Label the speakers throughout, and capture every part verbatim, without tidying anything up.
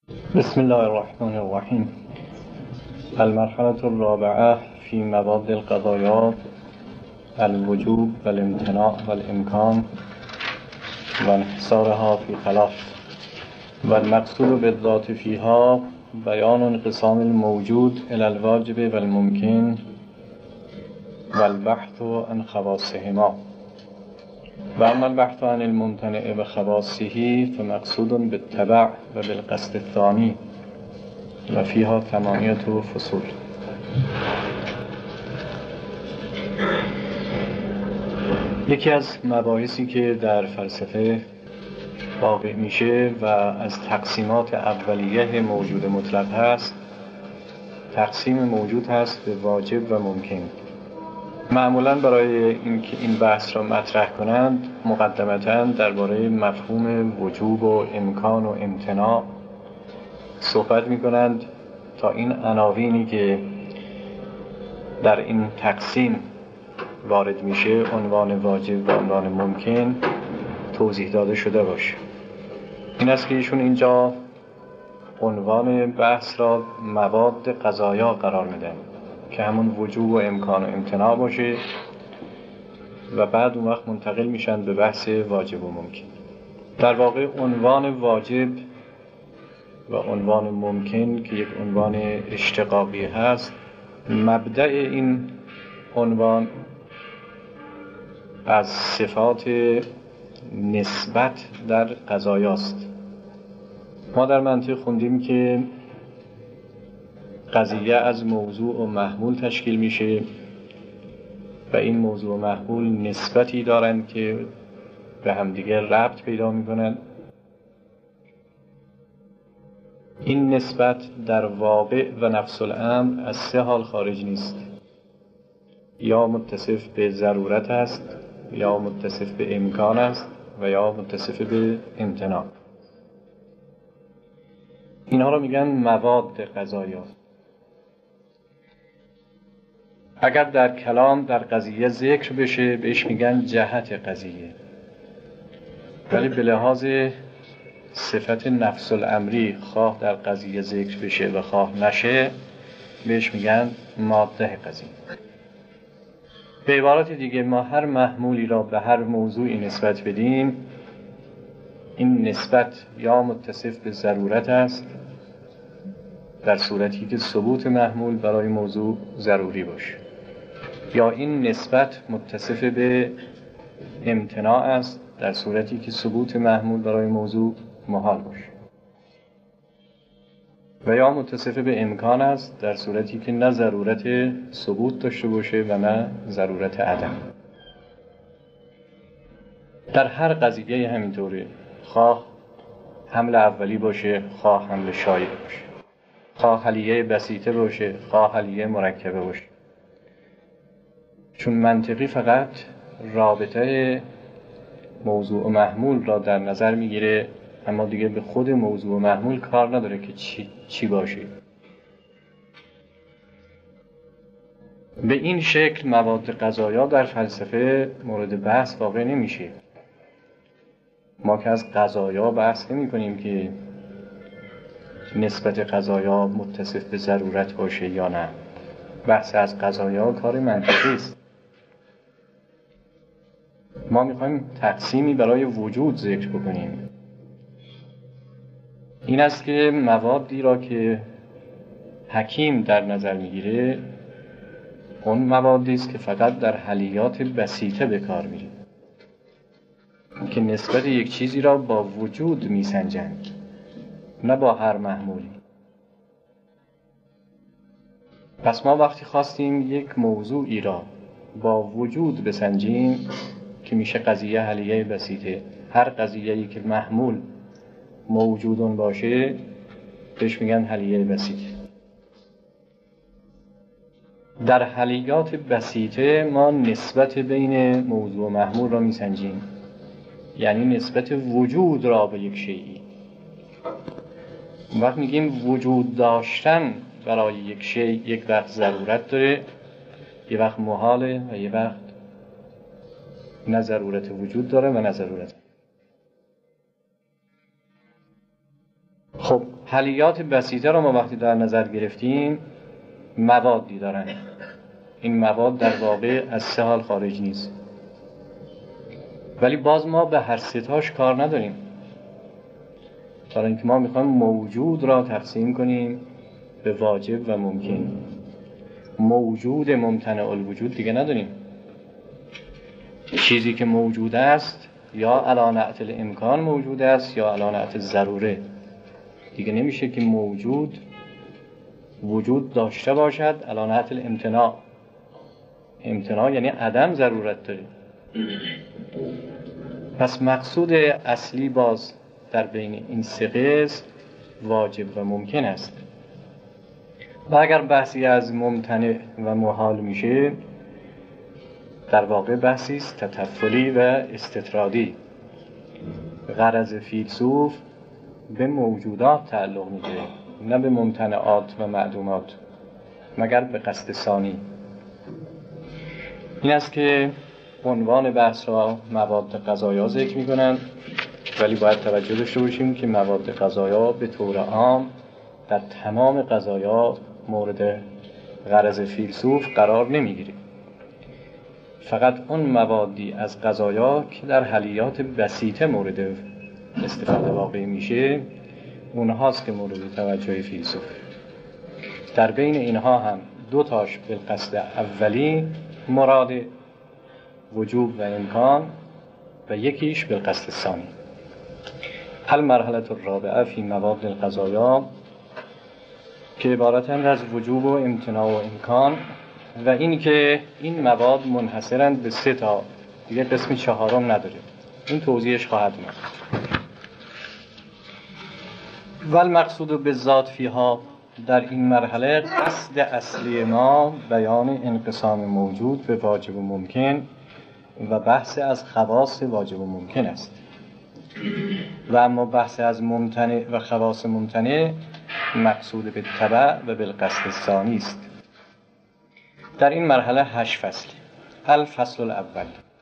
Speaker 1: بسم الله الرحمن الرحیم. المرحلة الرابعة في مواد القضايا الوجوب والامتناع والامکان وانحصارها في ثلاث والمقصود بالذات فيها بيان انقسام الموجود إلى الواجب والممكن والبحث عن خواصهما. وأما البحث عن الممتنع بخواصه فمقصود بالتبع وبالقصد الثاني وفيها ثمانية فصول. یکی از مباحثی که در فلسفه واقع میشه و از تقسیمات اولیه موجود مطلق هست، تقسیم موجود هست به واجب و ممکن. معمولاً برای اینکه این بحث را مطرح کنند مقدمتاً درباره مفهوم وجوب و امکان و امتناع صحبت می‌کنند تا این عناوینی که در این تقسیم وارد میشه، عنوان واجب و عنوان ممکن، توضیح داده شده باشه. این است که ایشون اینجا عنوان بحث را مواد قضایا قرار میدن که همون وجوب و امکان و امتناع باشه و بعد اون وقت منتقل میشن به بحث واجب و ممکن. در واقع عنوان واجب و عنوان ممکن که یک عنوان اشتقاقی هست، مبدأ این عنوان از صفات نسبت در قضایاست. ما در منطق خوندیم که قضیه از موضوع و محمول تشکیل میشه و این موضوع و محمول نسبتی دارند که به همدیگه ربط پیدا میکنند. این نسبت در واقع و نفس الامر از سه حال خارج نیست: یا متصف به ضرورت است، یا متصف به امکان است و یا متصف به امتناع. اینها رو میگن مواد قضایا. اگر در کلام در قضیه ذکر بشه بهش میگن جهت قضیه، ولی به لحاظ صفت نفس الامری خواه در قضیه ذکر بشه و خواه نشه بهش میگن ماده قضیه. به عبارت دیگه ما هر محمولی را به هر موضوعی نسبت بدیم، این نسبت یا متصف به ضرورت است در صورتی که ثبوت محمول برای موضوع ضروری باشه، یا این نسبت متصف به امتناع است در صورتی که ثبوت محمول برای موضوع محال باشه، و یا متصف به امکان است در صورتی که نه ضرورت ثبوت داشته باشه و نه ضرورت عدم. در هر قضیه همینطوره، خواه حمل اولی باشه، خواه حمل شایع باشه، خواه حلیه بسیطه باشه، خواه حلیه مرکبه باشه. چون منطقی فقط رابطه موضوع و محمول را در نظر میگیره، اما دیگه به خود موضوع و محمول کار نداره که چی, چی باشه. به این شکل مواد قضایا در فلسفه مورد بحث واقع نمیشه. ما که از قضایا بحث نمی کنیم که نسبت قضایا متصف به ضرورت باشه یا نه. بحث از قضایا کار منطقی است. ما میخوایم تقسیمی برای وجود ذکر بکنیم. این است که موادی را که حکیم در نظر میگیره، اون موادی است که فقط در حلیات بسیطه به کار میره، که نسبت یک چیزی را با وجود میسنجند، نه با هر محمولی. پس ما وقتی خواستیم یک موضوعی را با وجود بسنجیم که میشه قضیه حلیه بسیطه، هر قضیه‌ای که محمول موجودون باشه بهش میگن حلیه بسیطه. در حلیات بسیطه ما نسبت بین موضوع و محمول را میسنجیم، یعنی نسبت وجود را به یک شیئی. وقت میگیم وجود داشتن برای یک شیء یک وقت ضرورت داره، یک وقت محاله و یک وقت نه ضرورت وجود داره و نه ضرورت. خب حلیات بسیطه را ما وقتی در نظر گرفتیم موادی دارن. این مواد در واقع از سه حال خارج نیست، ولی باز ما به هر ستاش کار نداریم، برای اینکه ما میخوایم موجود را تقسیم کنیم به واجب و ممکن. موجود ممتنع الوجود دیگه نداریم. چیزی که موجود است یا علی نعت الامکان موجود است یا علی نعت ضروره. دیگه نمیشه که موجود وجود داشته باشد علی نعت الامتناع. امتناع یعنی عدم ضرورت داره. پس مقصود اصلی باز در بین این سه قسم واجب و ممکن است. و اگر بحثی از ممتنع و محال میشه، در واقع بحثی است تطفلی و استطرادی. غرض فیلسوف به موجودات تعلق میگیره، نه به ممتنعات و معدومات، مگر به قصد ثانی. این است که عنوان بحث را مواد غذایا ذکر میکنند، ولی باید توجه داشته باشیم که مواد غذایا به طور عام در تمام غذایا مورد غرض فیلسوف قرار نمیگیره. فقط اون موادی از غذایا که در حلیات بسیطه مورد استفاده واقع میشه، اونهاست که مورد توجه فیلسوف. در بین اینها هم دو تاش به قصد اولی مراد وجوب و امکان و یکیش به قصد ثانی. المرحله الرابعه فی مواد الغذایا که عبارتند از وجوب و امتناع و امکان، و این که این مواد منحصرند به سه تا، دیگه قسم چهارم نداره. این توضیحش خواهد اومد. و المقصود بالذات فیها، در این مرحله قصد اصلی ما بیان انقسام موجود به واجب و ممکن و بحث از خواص واجب و ممکن است. و اما بحث از ممتنع و خواص ممتنع مقصود به تبع و بالقصد ثانی است. در این مرحله هشت فصل. الفصل الاول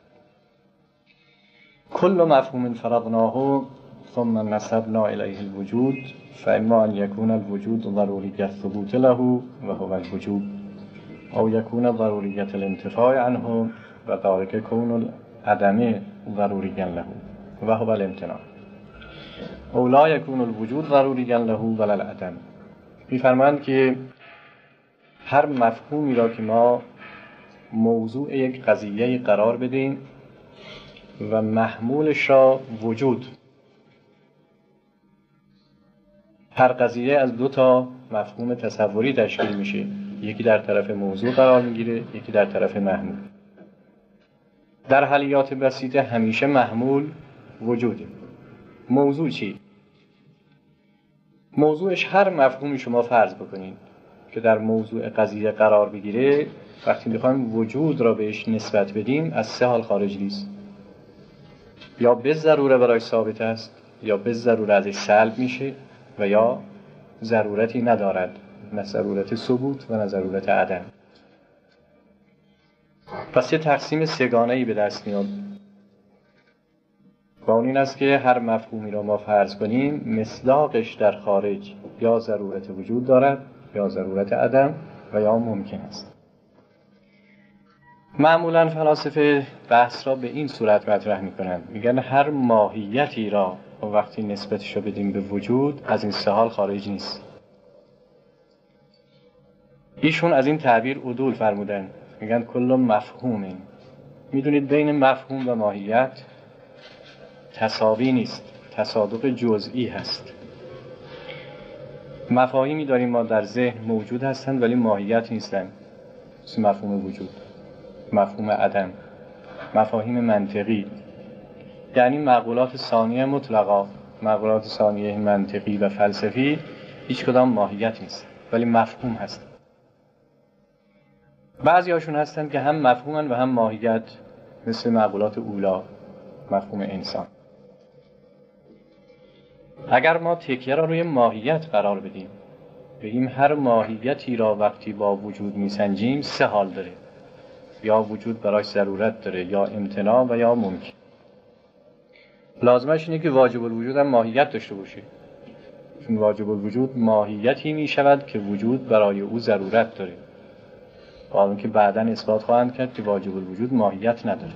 Speaker 1: کل مفهوم فرضناه ثم نسبنا الیه الوجود فاما ان یکون الوجود ضروریت الثبوت له و هو الوجوب او یکون ضروریت الانتفاع عنه و ذلك کون العدم ضروریا له و هو الامتناع او لا یکون الوجود ضروریا له ولا العدم. می‌فرمایند که هر مفهومی را که ما موضوع یک قضیه قرار بدیم و محمولش را وجود، هر قضیه از دو تا مفهوم تصوری تشکیل میشه، یکی در طرف موضوع قرار میگیره، یکی در طرف محمول. در حلیات بسیطه همیشه محمول وجوده. موضوع چی؟ موضوعش هر مفهومی شما فرض بکنید که در موضوع قضیه قرار بگیره، وقتی میخوایم وجود را بهش نسبت بدیم از سه حال خارج نیست. یا به ضروره برای ثابت است، یا به ضروره ازش سلب میشه، و یا ضرورتی ندارد، نه ضرورت ثبوت و نه ضرورت عدم. پس یه تقسیم سگانه‌ای به دست میاد و اون این است که هر مفهومی را ما فرض کنیم مصداقش در خارج یا ضرورت وجود دارد یا ضرورت عدم و یا ممکن است. معمولاً فلاسفه بحث را به این صورت مطرح می‌کنند، میگن هر ماهیتی را وقتی نسبتش رو بدیم به وجود از این سه حال خارج نیست. ایشون از این تعبیر عدول فرمودن، میگن کل مفهومین. میدونید بین مفهوم و ماهیت تساوی نیست، تصادق جزئی هست. مفاهیمی داریم ما در ذهن موجود هستند ولی ماهیت نیستند، مثل مفهوم وجود، مفهوم عدم، مفاهیم منطقی، یعنی معقولات ثانیه مطلقا، معقولات ثانیه منطقی و فلسفی هیچ کدام ماهیت نیست ولی مفهوم هست. بعضی هاشون هستند که هم مفهومن و هم ماهیت، مثل معقولات اولا، مفهوم انسان. اگر ما تکیه را روی ماهیت قرار بدیم، بگیم هر ماهیتی را وقتی با وجود میسنجیم سه حال داره، یا وجود برایش ضرورت داره، یا امتناع و یا ممکن. لازمش اینه که واجب الوجود هم ماهیت داشته باشه. چون واجب الوجود ماهیتی می شود که وجود برای او ضرورت داره، با اینکه بعداً اثبات خواهند کرد که واجب الوجود ماهیت نداره.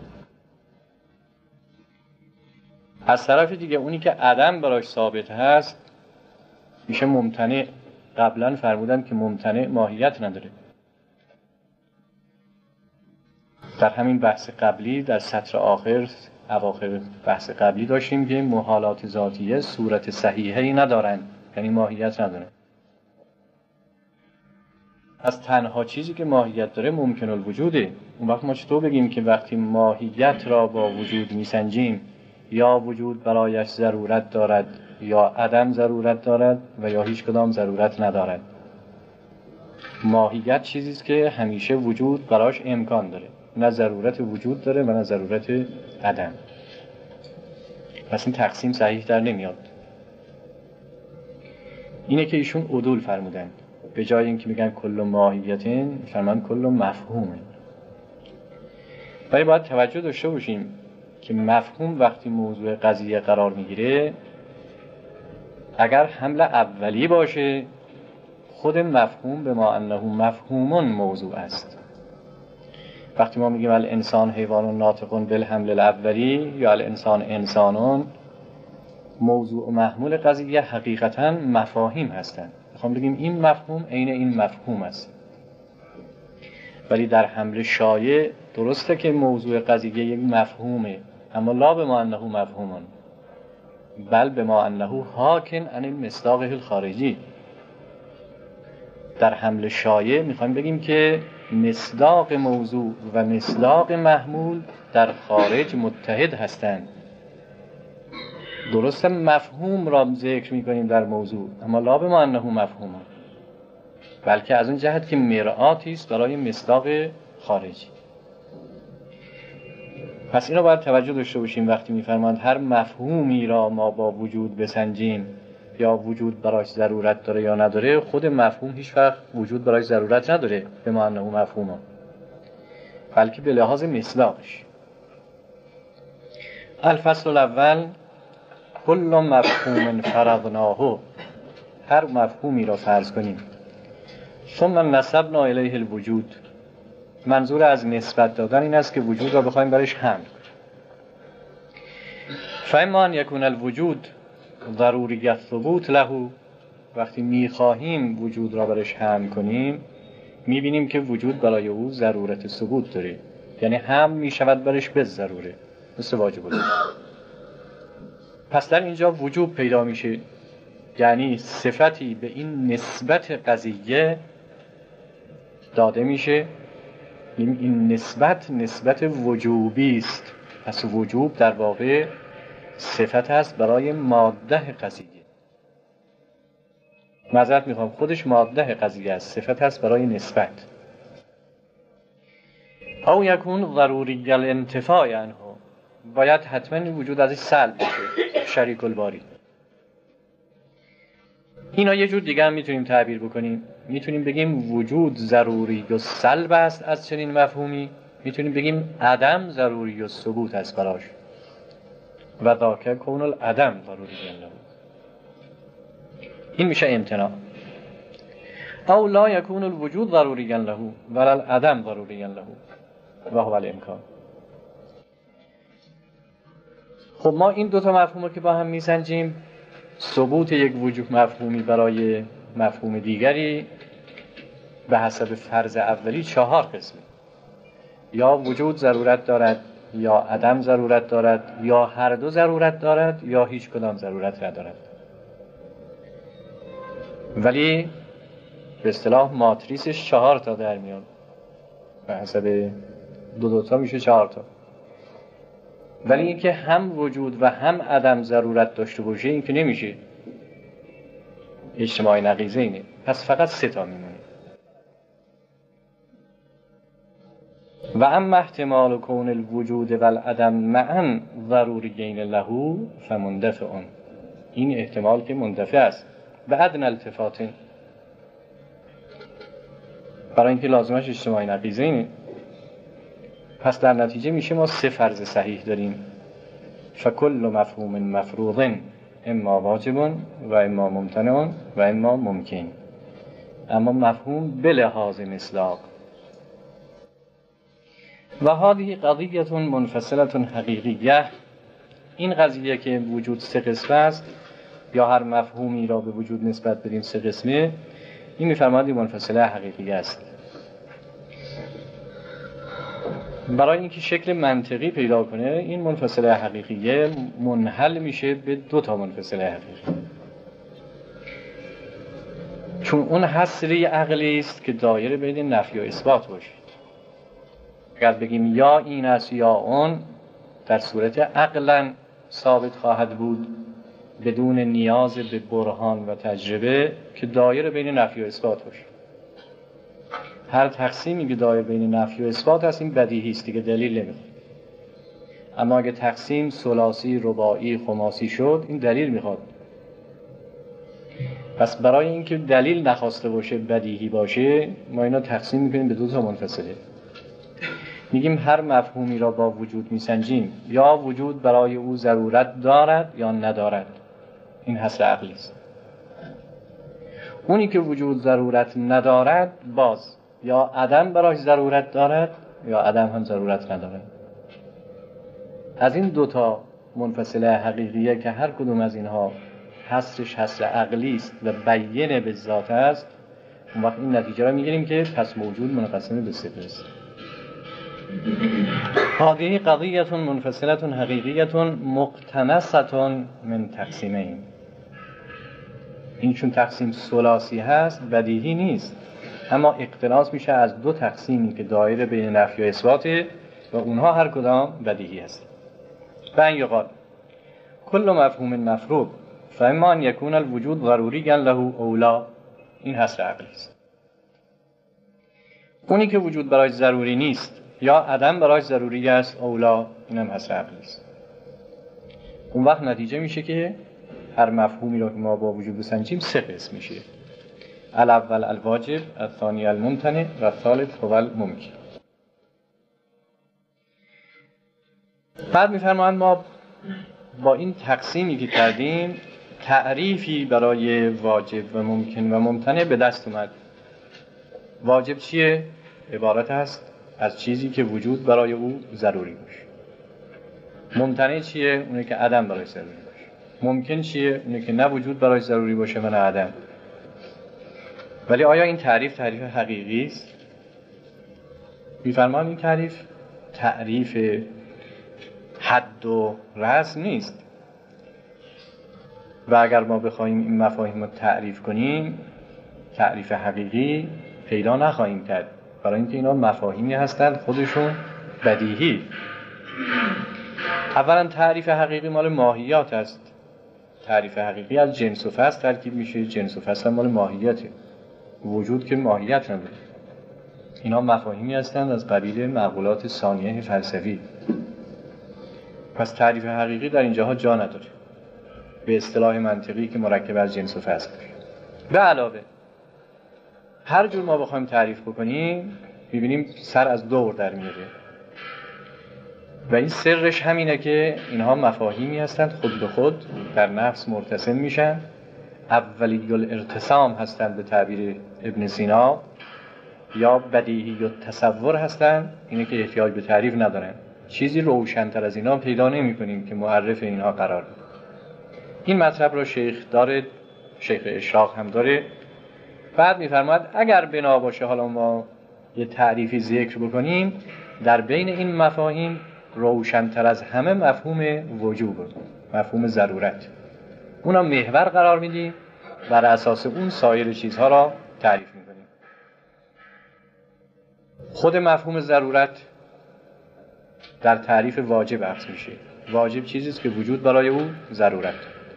Speaker 1: از طرف دیگه اونی که عدم براش ثابت هست میشه ممتنع. قبلا فرمودم که ممتنع ماهیت نداره. در همین بحث قبلی در سطر آخر اواخر بحث قبلی داشتیم که محالات ذاتیه صورت صحیحی ندارن، یعنی ماهیت نداره. از تنها چیزی که ماهیت داره ممکن الوجوده. اون وقت ما چطور بگیم که وقتی ماهیت را با وجود میسنجیم یا وجود برایش ضرورت دارد یا عدم ضرورت دارد و یا هیچ کدام ضرورت ندارد؟ ماهیت چیزی است که همیشه وجود براش امکان داره، نه ضرورت وجود داره و نه ضرورت عدم. پس این تقسیم صحیح در نمیاد. اینه که ایشون عدول فرمودن، به جای اینکه میگن کل ماهیتین فرمان کل مفهومه. ولی باید توجه داشته باشیم که مفهوم وقتی موضوع قضیه قرار میگیره، اگر حمل اولی باشه خود مفهوم به ما انه مفهومون موضوع است. وقتی ما میگیم الانسان حیوان ناطقون بالحمل الاولی یا الانسان انسانون، موضوع و محمول قضیه حقیقتا مفاهیم هستند. میخوام بگیم این مفهوم عین این مفهوم است. ولی در حمل شایع درسته که موضوع قضیه یک مفهومه، اما لا به ما انه مفهومون بل به ما انه حاکن عن المصداق الخارجی. در حمل شایع میخوایم بگیم که مصداق موضوع و مصداق محمول در خارج متحد هستند. درسته مفهوم را ذکر میکنیم در موضوع، اما لا به ما انه مفهوم، بلکه از اون جهت که مرآتی است برای مصداق خارجی. پس اینو باید توجه داشته باشیم وقتی میفرماند هر مفهومی را ما با وجود بسنجیم یا وجود براش ضرورت داره یا نداره، خود مفهوم هیچ وقت وجود براش ضرورت نداره به ما انه مفهومه، بلکه به لحاظ مصداقش. الفصل الاول کل مفهوم فرضناه، هر مفهومی را فرض کنیم. ثم نسبنا الیه الوجود، منظور از نسبت دادن این است که وجود را بخوایم برش حمل کنیم. فاما ان یکون الوجود ضروری الثبوت له، وقتی میخواهیم وجود را برش حمل کنیم میبینیم که وجود برای او ضرورت ثبوت داره، یعنی هم میشود برش به ضروره، مثل واجب الوجود. پس در اینجا وجوب پیدا میشه، یعنی صفتی به این نسبت قضیه داده میشه. این نسبت نسبت وجوبی است. پس وجوب در واقع صفت است برای ماده قضیه. معذرت میخوام، خودش ماده قضیه است، صفت است برای نسبت. او یکون ضروری الانتفاع عنه، باید حتما وجود ازش سلب بشه، شریک الباری. اینا یه جور دیگه هم میتونیم تعبیر بکنیم. میتونیم بگیم وجود ضروری و سلب است از چنین مفهومی، میتونیم بگیم عدم ضروری و ثبوت است براش. و ذاک کون العدم ضروری له، این میشه امتناع. او لا یکون الوجود ضروری له ولا العدم ضروری له و هو الامکان. خب ما این دوتا مفهوم رو که با هم میسنجیم، ثبوت یک وجود مفهومی برای مفهوم دیگری به حسب فرض اولی چهار قسمه. یا وجود ضرورت دارد، یا عدم ضرورت دارد، یا هر دو ضرورت دارد، یا هیچ کدام ضرورت ندارد. ولی به اصطلاح ماتریسش چهار تا در میاد، به حسب دو دوتا میشه چهار تا. ولی اینکه هم وجود و هم عدم ضرورت داشته باشه این که نمیشه، اجتماعی نقیضه اینه. پس فقط سه تا میمونه. و اما احتمال کون الوجود و العدم معا ضروریین له فمندفع، این احتمال که مندفع است به ادنی التفات، برای اینکه لازمش اجتماعی نقیضه اینه. پس در نتیجه میشه ما سه فرض صحیح داریم. فکل مفهوم مفروض اما واجب و اما ممتنع و اما ممکن، اما مفهوم به لحاظ مصداق. و هذه قضیه منفصله حقیقیه، این قضیه که وجود سه قسمه است یا هر مفهومی را به وجود نسبت بدیم سه قسمه، این می‌فرماید منفصله حقیقیه است. برای اینکه شکل منطقی پیدا کنه این منفصله حقیقیه منحل میشه به دو تا منفصله حقیقی، چون اون حصری عقلی است که دایره بین نفی و اثبات باشه. اگر بگیم یا این است یا اون، در صورت عقلا ثابت خواهد بود بدون نیاز به برهان و تجربه که دایره بین نفی و اثبات باشه. هر تقسیمی که دایر بین نفی و اثبات است این بدیهی است، دیگه دلیل نمیخواد. اما اگه تقسیم ثلاثی، رباعی، خماسی شد این دلیل میخواد. پس برای اینکه دلیل نخواسته باشه بدیهی باشه ما اینا تقسیم میکنیم به دو تا منفصله. میگیم هر مفهومی را با وجود میسنجیم، یا وجود برای او ضرورت دارد یا ندارد، این حصر عقلی است. اونی که وجود ضرورت ندارد باز یا عدم برای ضرورت دارد یا عدم هم ضرورت ندارد. از این دوتا منفصله حقیقیه که هر کدوم از اینها حصرش حصر عقلی است و بیینه به ذات است، اون وقت این نتیجه را میگیریم که پس موجود منقسم به سه قسم. هذه قضیه منفصله حقیقیه مقتنصه من تقسیمین. این چون تقسیم ثلاثی هست بدیهی نیست، اما اقتناص میشه از دو تقسیمی که دایره بین نفی و اثباته و اونها هر کدام بدیهی هست. و ان یقال کل مفهوم مفروض فاما ان یکون الوجود ضروری له اولا، این حصر عقلی است. اونی که وجود برای ضروری نیست یا عدم برای ضروری است اولا، اینم حصر عقلی است. اون وقت نتیجه میشه که هر مفهومی را که ما با وجود بسنجیم سه قسم میشه: الاول الواجب، الثانی الممتنع و الثالث هو الممکن. بعد میفرمایند ما با این تقسیمی که کردیم تعریفی برای واجب و ممکن و ممتنع به دست اومد. واجب چیه؟ عبارت است از چیزی که وجود برای او ضروری باشه. ممتنع چیه؟ اونه که عدم برای ضروری باشه. ممکن چیه؟ اونه که نه وجود برای ضروری باشه و نه عدم. ولی آیا این تعریف تعریف حقیقی است؟ می‌فرمان این تعریف تعریف حد و رسم نیست و اگر ما بخوایم این مفاهیم رو تعریف کنیم تعریف حقیقی پیدا نخواهیم کرد، برای اینکه اینا مفاهیمی هستند خودشون بدیهی. اولا تعریف حقیقی مال ماهیات است. تعریف حقیقی از جنس و فصل ترکیب میشه، جنس و فصل مال ماهیته، وجود که ماهیت نداره. اینا مفاهیمی هستند از قبیل معقولات ثانیه فلسفی. پس تعریف حقیقی در اینجاها جا نداره به اصطلاح منطقی که مرکب از جنس و فصل باشه. به علاوه هر جور ما بخوایم تعریف بکنیم می‌بینیم سر از دور در میاره و این سرش همینه که اینها مفاهیمی هستند خود به خود در نفس مرتسم میشن، اولی الارتسام هستند به تعبیر ابن سینا، یا بدیهی التصور هستند، اینه که احتیاج به تعریف ندارن. چیزی روشن‌تر از اینا پیدا نمی‌کنیم که معرف اینها قرار بده. این مطلب رو شیخ داره، شیخ اشراق هم داره. بعد می‌فرماید اگر بنا باشه حالا ما یه تعریفی ذکر بکنیم، در بین این مفاهیم روشن‌تر از همه مفهوم وجوب، مفهوم ضرورت، اونا محور قرار میدیم، بر اساس اون سایر چیزها را تعریف می‌کنیم. خود مفهوم ضرورت در تعریف واجب عکس میشه. واجب چیزی است که وجود برای او ضرورت.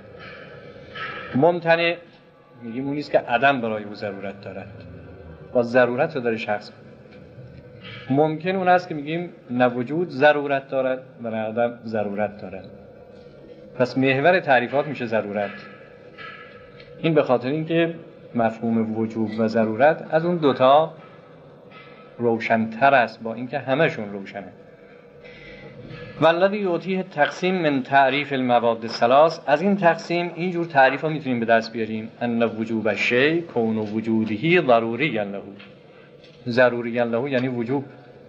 Speaker 1: ممتنع میگیم اونی است که عدم برای او ضرورت دارد، با ضرورت رو داره شخص. ممکن اون است که میگیم نه وجود ضرورت دارد و نه عدم ضرورت دارد. پس محور تعریفات میشه ضرورت. این به خاطر اینکه مفهوم وجوب و ضرورت از اون دوتا روشن‌تر است، با اینکه همه‌شون روشنه. والذی یعطیه تقسیم من تعریف المواد الثلاث. از این تقسیم اینجور تعریف ها میتونیم به دست بیاریم: ان وجوب الشیء کون وجوده ضروری له. ضروری له یعنی وجوب.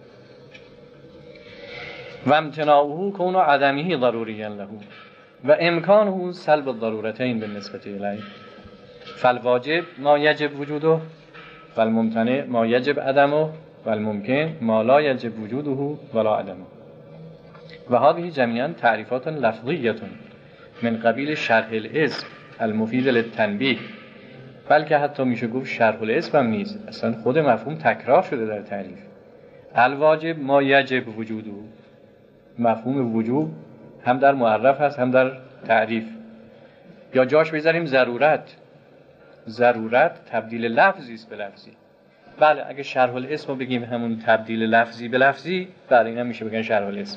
Speaker 1: و امتناعه کون عدمه ضروری له و امکانه سلب الضرورتین بالنسبه الیه. فالواجب ما یجب وجوده والممتنع ما یجب عدمه والممکن ما لا یجب وجوده ولا عدمه. و هذه جميعا تعریفات لفظیه من قبیل شرح الاسم المفید للتنبیه. بلکه حتی میشه گفت شرح الاسم هم نیست، اصلا خود مفهوم تکرار شده در تعریف. الواجب ما یجب وجوده، مفهوم وجوب هم در معرف هست هم در تعریف. یا جاش بذاریم ضرورت. ضرورت تبدیل لفظی است به لفظی. بله اگه شرح الاسم رو بگیم همون تبدیل لفظی به لفظی، بله اینا میشه بگن شرح الاسم.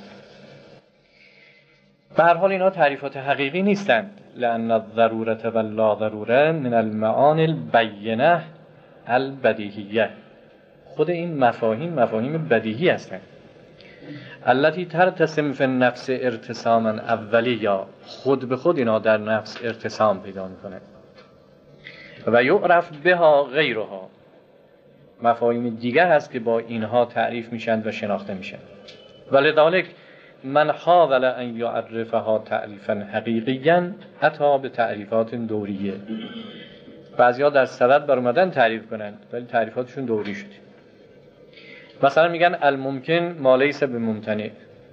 Speaker 1: به هر حال اینا تعریفات حقیقی نیستند. لأن الضرورة و لا ضروره من المعانی البینه البدیهیه. خود این مفاهیم مفاهیم بدیهی هستند. التي ترتسم فی النفس ارتساما اولیا. خود به خود اینا در نفس ارتسام پیدا میکنه. و یعرف بها غیرها. مفاهیم دیگر هست که با اینها تعریف میشن و شناخته میشن. ولذلك من حاول ان یعرفها تعریفا حقیقیا اتی به تعریفات دوریه. بعضیا در صدد بر اومدن تعریف کنن ولی تعریفاتشون دوری شده. مثلا میگن الممکن ما لیس بممتنع.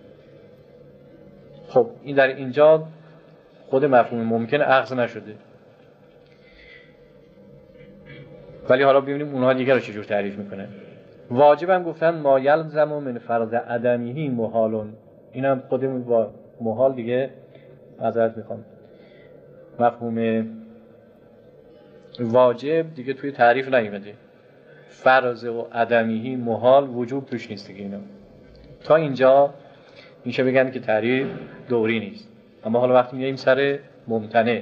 Speaker 1: خب این در اینجا خود مفهوم ممکن اخذ نشده، ولی حالا ببینیم اونها دیگر رو چجور تعریف میکنن. واجب هم گفتن ما یلزم من فرض عدمیه محالون. این هم خودمون با محال دیگه معذرت میخوام، مفهوم واجب دیگه توی تعریف نیومده. فرض و عدمیه محال وجوب توش نیست دیگه. اینا تا اینجا میشه بگن که تعریف دوری نیست. اما حالا وقتی میاییم سر ممتنع،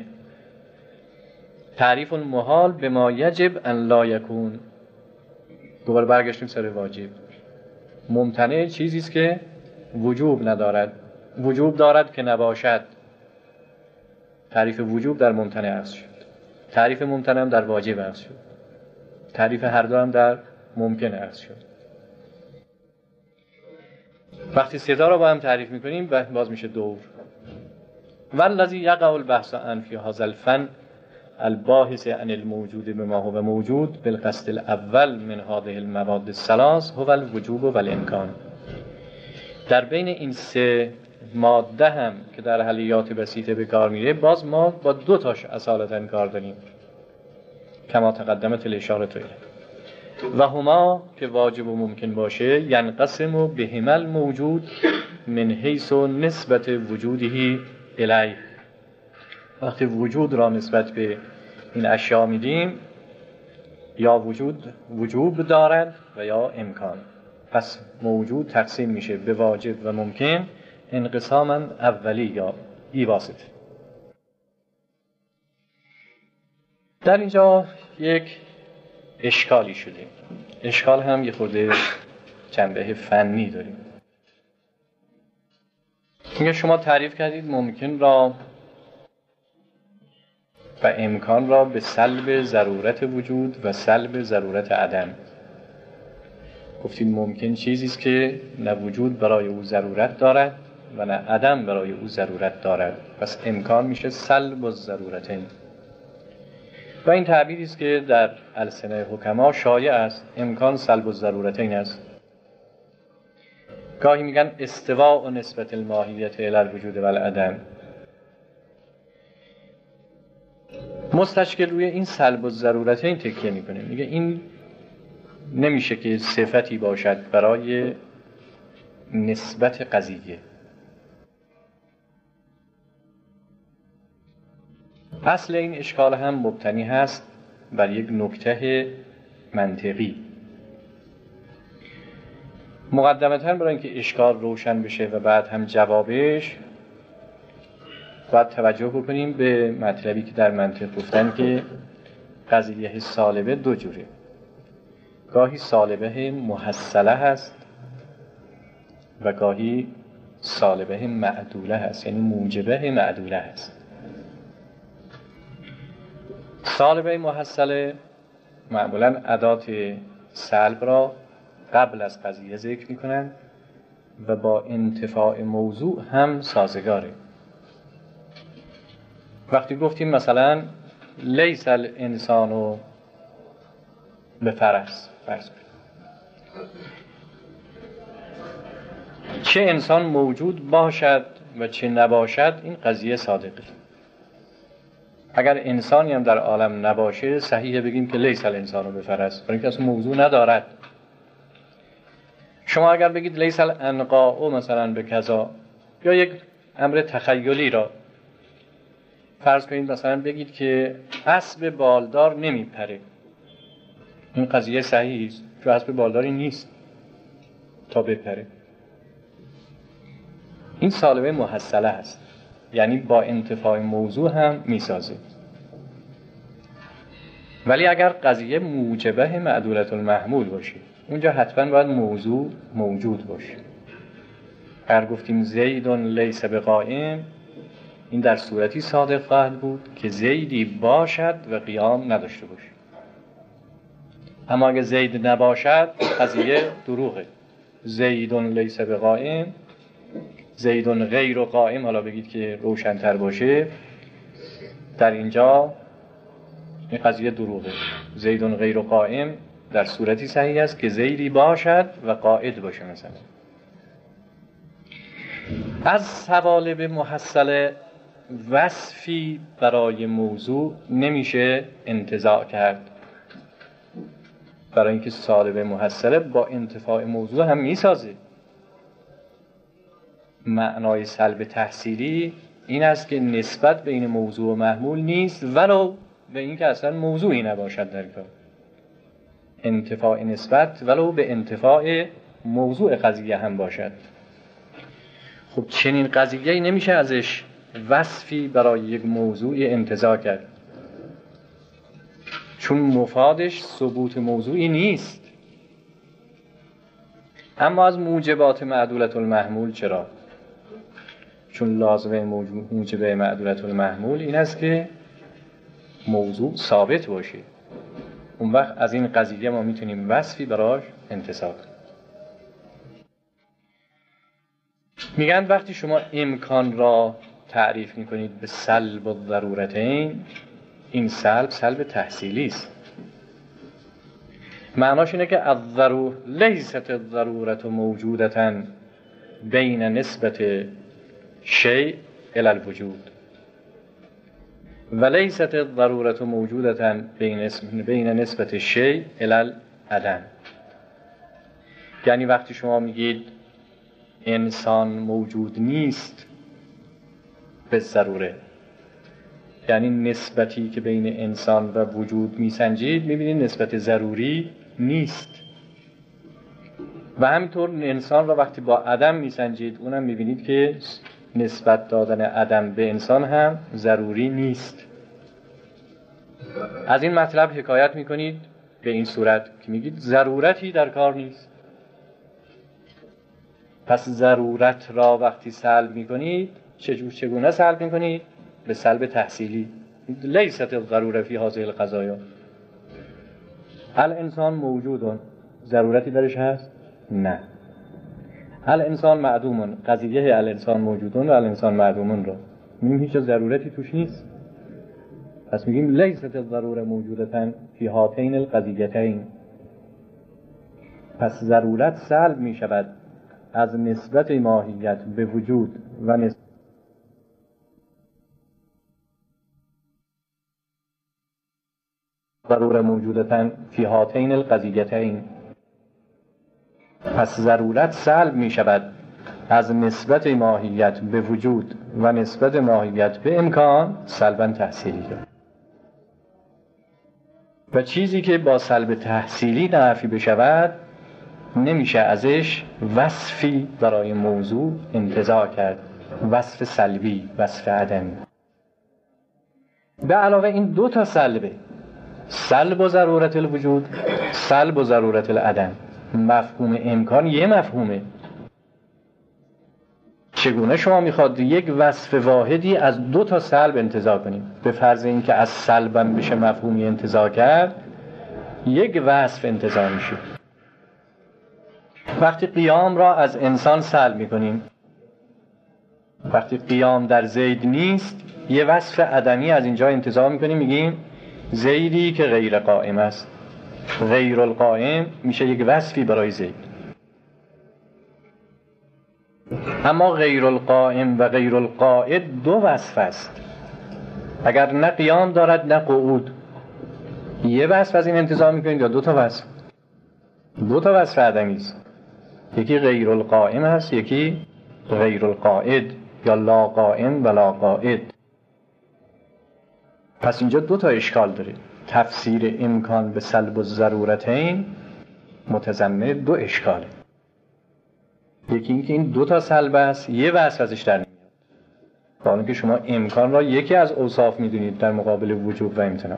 Speaker 1: تعریف محال به ما یجب ان لا یکون. دوباره برگشتیم سر واجب. ممتنع چیزی است که وجوب ندارد، وجوب دارد که نباشد. تعریف وجوب در ممتنع عکس شد، تعریف ممتنع هم در واجب عکس شد، تعریف هر دو هم در ممکن عکس شد. وقتی ستا رو با هم تعریف میکنیم باز میشه دور. والذی یقع البحث عن فی هذا الفن الباحث عن الموجود بما هو موجود بالقصد الاول من هذه المواد الثلاث هو الوجوب و الامکان. در بین این سه ماده هم که در حلیات بسیطه به کار میره، باز ما با دو تاش اصالتا کار داریم کما تقدمت الاشاره الیه. و هما که واجب و ممکن باشه ینقسم و بهما الموجود من حیث و نسبت وجوده الیه. وقتی وجود را نسبت به این اشیاء میدیم، یا وجود وجوب دارد و یا امکان. پس موجود تقسیم میشه به واجب و ممکن انقساما اولی یا ای واسطه. در اینجا یک اشکالی شده. اشکال هم یه خورده جنبه فنی داریم. میگه شما تعریف کردید ممکن را و امکان را به سلب ضرورت وجود و سلب ضرورت عدم. گفتید ممکن چیزی است که نه وجود برای او ضرورت دارد و نه عدم برای او ضرورت دارد. پس امکان میشه سلب الضرورتین. و این تعبیری است که در السنه حکما شایع است. امکان سلب الضرورتین است. گاهی میگن استواء و نسبت الماهیت الی الوجود و العدم. مستشکل روی این سلب الضرورتین تکیه میکنه. میگه این نمیشه که صفتی باشد برای نسبت قضیه. اصل این اشکال هم مبتنی هست بر یک نکته منطقی. مقدمتاً برای اینکه اشکال روشن بشه و بعد هم جوابش، باید توجه بکنیم به مطلبی که در منطق گفتن که قضیه سالبه دو جوره. گاهی سالبه محصله هست و گاهی سالبه معدوله هست، یعنی موجبه معدوله هست. سالبه محصله معمولا ادات سلب را قبل از قضیه ذکر میکنن و با انتفاع موضوع هم سازگاره. وقتی گفتیم مثلا لیس الانسان بفرس، فرض کنیم چه انسان موجود باشد و چه نباشد، این قضیه صادقه. اگر انسانی هم در عالم نباشه صحیحه بگیم که لیس الانسان بفرس، برای اینکه اصلا موضوع ندارد. شما اگر بگید لیس الانقاء مثلا به کذا، یا یک امر تخیلی را فرض کنید، مثلا بگید که اسب بالدار نمیپره، این قضیه صحیحی است چون اسب بالداری نیست تا بپره. این سالبه محصله است، یعنی با انتفاع موضوع هم میسازه. ولی اگر قضیه موجبه معدولة المحمول باشه، اونجا حتما باید موضوع موجود باشه. اگر گفتیم زید لیس بقائم، این در صورتی صادق خواهد بود که زیدی باشد و قیام نداشته باشه. اما اگر زید نباشد قضیه دروغه. زید لیس بقائم، زید غیر قائم، حالا بگید که روشن‌تر باشه، در اینجا این قضیه دروغه. زید غیر قائم در صورتی صحیح است که زیدی باشد و قائد باشه. مثلا از سوالب محصله وصفی برای موضوع نمیشه انتزاع کرد، برای اینکه سالب محصله با انتفاع موضوع هم میسازه. معنای سلب تحصیلی این است که نسبت بین موضوع و محمول نیست، ولو به اینکه اصلا موضوعی نباشد در کار. انتفاع نسبت ولو به انتفاع موضوع قضیه هم باشد. خب چنین قضیه‌ای نمیشه ازش وصفی برای یک موضوع انتزاع کرد، چون مفادش ثبوت موضوعی نیست. اما از موجبات معدولة المحمول چرا؟ چون لازمه موجبه معدولة المحمول این است که موضوع ثابت باشه. اون وقت از این قضیه ما میتونیم وصفی براش انتزاع کنیم. میگن وقتی شما امکان را تعریف میکنید به سلب الضرورتین، این سلب سلب تحصیلی است. معناش اینه که الضرور لیست الضرورت موجودتا بین نسبت شیء الی الوجود و لیست الضرورت موجودتا بین بین نسبت شیء الی العدم. یعنی وقتی شما میگید انسان موجود نیست به ضروره، یعنی نسبتی که بین انسان و وجود میسنجید میبینید نسبت ضروری نیست. و همینطور انسان را وقتی با عدم میسنجید اونم میبینید که نسبت دادن عدم به انسان هم ضروری نیست. از این مطلب حکایت میکنید به این صورت که میگید ضرورتی در کار نیست. پس ضرورت را وقتی سلب میکنید چجور چگونه سلب میکنید؟ به سلب تحصیلی. لیست الضروره فی هذه القضایا. الانسان موجودون، ضرورتی درش هست؟ نه. الانسان معدومون، قضیه الانسان موجودون و الانسان معدومون رو میگیم هیچ ضرورتی توش نیست. پس میگیم لیست الضروره موجودتن فی هاتین القضیتین. پس ضرورت سلب میشود از نسبت ماهیت به وجود و نسبت ضروره موجودتن فی هاتین القضیتین. پس ضرورت سلب می شود از نسبت ماهیت به وجود و نسبت ماهیت به امکان سلباً تحصیلی دارد. و چیزی که با سلب تحصیلی نافی بشود نمیشه ازش وصفی برای موضوع انتزاع کرد، وصف سلبی، وصف عدمی. به علاوه این دو تا سلبه، سلب و ضرورت الوجود، سلب و ضرورت العدم. مفهوم امکان یه مفهومه. چگونه شما میخواد یک وصف واحدی از دو تا سلب انتزاع کنیم؟ به فرض اینکه از سلبم بشه مفهومی انتزاع کرد، یک وصف انتزاع میشه. وقتی قیام را از انسان سلب میکنیم، وقتی قیام در زید نیست، یه وصف عدمی از اینجا انتزاع میکنیم، میگیم زیدی که غیر قائم است. غیر القائم میشه یک وصفی برای زید. اما غیر القائم و غیر القائد دو وصف است. اگر نه قیام دارد نه قعود، یه وصف از این انتزاع میکنید یا دو تا وصف؟ دو تا وصف عدمی است. یکی غیر القائم است، یکی غیر القائد، یا لا قائم و لا قائد. پس اینجا دو تا اشکال داره. تفسیر امکان به سلب الضرورتین متضمن دو اشکاله. یکی اینکه این دو تا سلب است، یه وصف ازش در نمیاد. با اینکه شما امکان را یکی از اوصاف میدونید در مقابل وجوب و امتناع.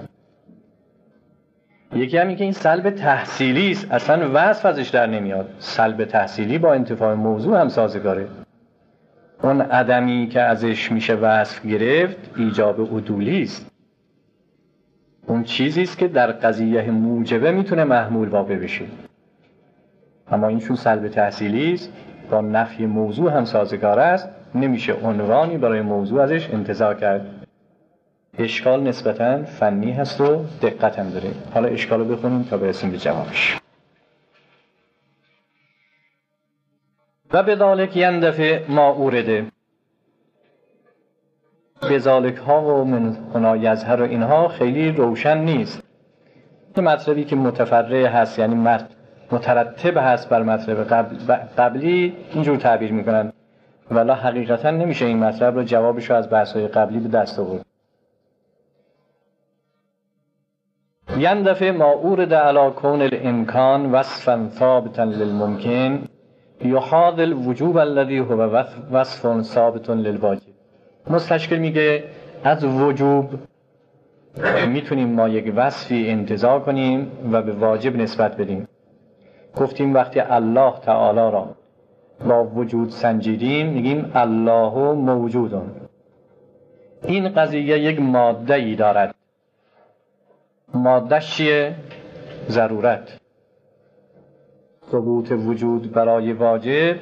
Speaker 1: یکی هم اینکه این سلب تحصیلی است، اصلا وصف ازش در نمیاد. سلب تحصیلی با انتفاع موضوع هم سازگاره. اون عدمی که ازش میشه وصف گرفت ایجاب عدولی است. اون چیزی است که در قضیه موجبه میتونه محمول واقع بشه. اما این چون سلب تحصیلی است، با نفی موضوع هم سازگار است، نمیشه عنوانی برای موضوع ازش انتزاع کرد. اشکال نسبتاً فنی هست و دقت هم داره. حالا اشکال رو بخونیم تا برسیم به جوابش. و بذالک یندفع ما اورده. بذالک ها و من هنا یظهر و اینها خیلی روشن نیست. این مطلبی که متفرع هست، یعنی مترتب هست بر مطلب قبل قبلی، اینجور تعبیر میکنن، ولی حقیقتا نمیشه این مطلب رو جوابش رو از بحث‌های قبلی به دست آورد. یندفع ما اورد علی کون الامکان وصفا ثابتا للممکن یحاذ الوجوب الذی هو وصف ثابت للواجب. مستشکل میگه از وجوب میتونیم ما یک وصفی انتزاع کنیم و به واجب نسبت بدیم. گفتیم وقتی الله تعالی را با وجود سنجیدیم میگیم الله موجودون. این قضیه یک ماده ای دارد. مادهش چیه؟ ضرورت. ثبوت وجود برای واجب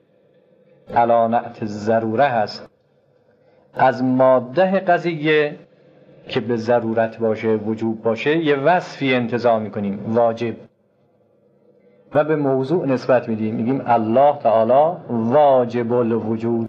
Speaker 1: علامت ضروره هست. از ماده قضیه که به ضرورت باشه، وجوب باشه، یه وصفی انتزاع میکنیم، واجب، و به موضوع نسبت میدیم، میگیم الله تعالی واجب الوجود.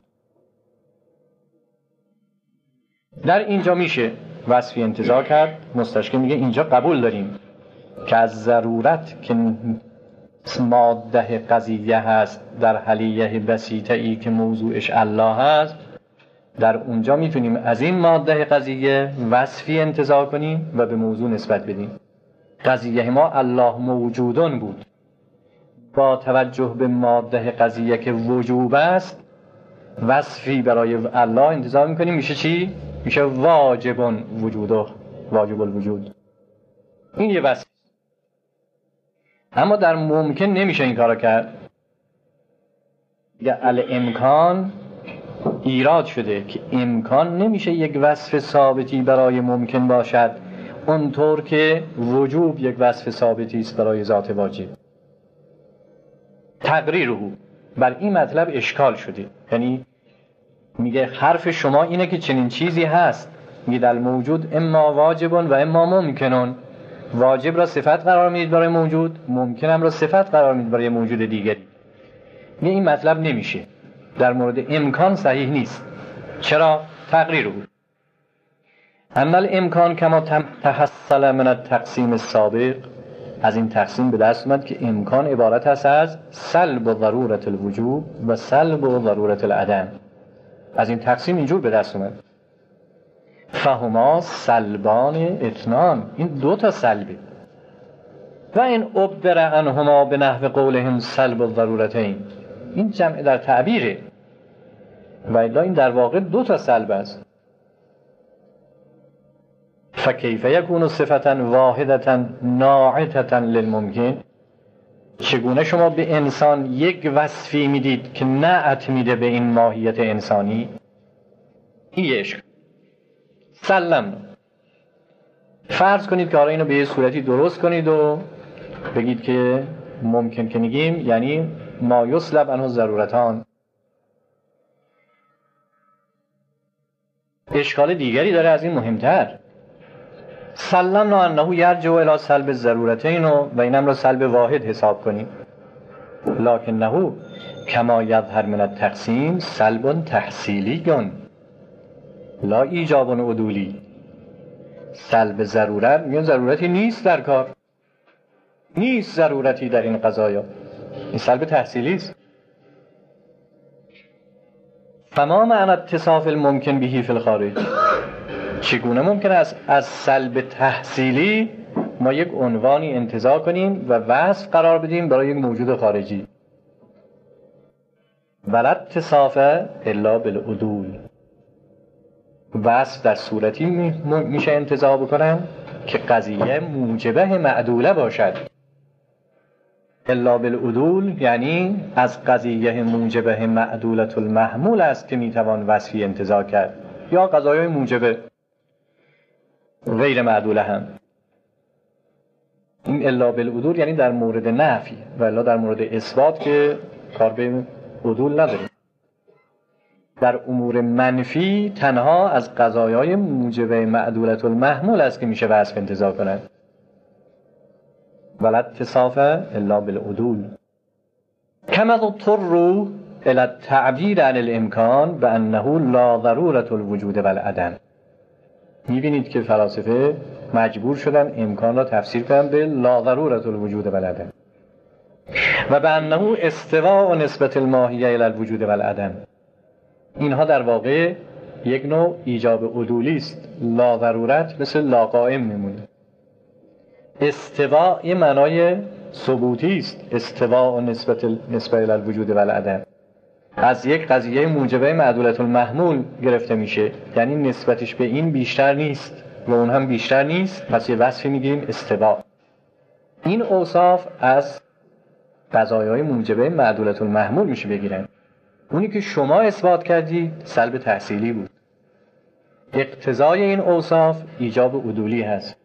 Speaker 1: در اینجا میشه وصفی انتزاع کرد. مستشکل میگه اینجا قبول داریم که از ضرورت که ماده قضیه هست در حلیه بسیطه ای که موضوعش الله هست، در اونجا میتونیم از این ماده قضیه وصفی انتزاع کنیم و به موضوع نسبت بدیم. قضیه ما الله موجودون بود. با توجه به ماده قضیه که وجوب است، وصفی برای الله انتزاع میکنیم، میشه چی؟ میشه واجبون وجوده، واجب الوجود. این یه وصف. اما در ممکن نمیشه این کارو کرد. یا الامکان ایراد شده که امکان نمیشه یک وصف ثابتی برای ممکن باشد اونطور که وجوب یک وصف ثابتی است برای ذات واجب. تقریره بر این مطلب اشکال شده. یعنی میگه حرف شما اینه که چنین چیزی هست، میگه الموجود اما واجبون و اما ممکنون. واجب را صفت قرار میدید برای موجود، ممکن هم را صفت قرار میدید برای موجود دیگری. میگه این مطلب نمیشه، در مورد امکان صحیح نیست. چرا؟ تقریره ان الامکان کما تحصل من التقسیم السابق. از این تقسیم به دست اومد که امکان عبارت است از سلب و ضرورت الوجوب و سلب و ضرورت العدم. از این تقسیم اینجور به دست اومد. فهما سلبان اثنان، این دو تا سلبه. و این عبر عنهما به نحو قولهم سلب و ضرورتین، این جمع در تعبیره، و الا این در واقع دو تا سلب است. فکیف یکون صفتا واحدتا ناعتتا للممکن. چگونه شما به انسان یک وصفی میدید که نعت میده به این ماهیت انسانی؟ این یه اشکال. سلم فرض کنید که حالا اینو به یه صورتی درست کنید و بگید که ممکن که میگیم یعنی ما یسلب عنه ضرورتان. اشکال دیگری داره از این مهمتر. سلمنا انه یرجع الی سلب ضرورتین و اینم را سلب واحد حساب کنیم. لکنه کما یظهر من التقسیم سلب تحصیلی لا ایجاب عدولی. سلب ضرورت میگن ضرورتی نیست در کار، نیست ضرورتی در این قضایا، این سلب تحصیلی است. فما معنی اتصاف الممکن بهی فی الخارج؟ چگونه ممکن است از سلب تحصیلی ما یک عنوانی انتزاع کنیم و وصف قرار بدیم برای یک موجود خارجی؟ ولا اتصاف الا بالعدول. وصف در صورتی میشه انتزاع بکنم که قضیه موجبه معدوله باشد. الا بالعدول یعنی از قضیه موجبه معدولت المحمول است که میتوان وصفی انتزاع کرد، یا قضایای موجبه غیر معدوله هم. این الا بالعدول یعنی در مورد نفی، و الا در مورد اثبات که کار به عدول نداریم. در امور منفی تنها از قضایای موجبه معدولت المحمول است که میشه وصف انتزاع کنند. ولا اتصاف الا بالعدول. کما اضطروا الى التعبیر عن الامکان بانه لا ضرورة الوجود والعدم. میبینید که فلاسفه مجبور شدن امکان را تفسیر کنند به لا ضرورة الوجود والعدم و بانه استواء نسبت الماهیه الى الوجود والعدم. اینها در واقع یک نوع ایجاب عدولی است. لا ضرورت مثل لا قائم میمونه. استواء یه معنای ثبوتی است. استواء نسبت نسبت الى الوجود والعدم از یک قضیه موجبه معدولت المحمول گرفته میشه، یعنی نسبتش به این بیشتر نیست و اون هم بیشتر نیست، پس یه وصفی میگیم استواء. این اوصاف از قضایای موجبه معدولت المحمول میشه بگیرن. اونی که شما اثبات کردید سلب تحصیلی بود. اقتضای این اوصاف ایجاب عدولی هست.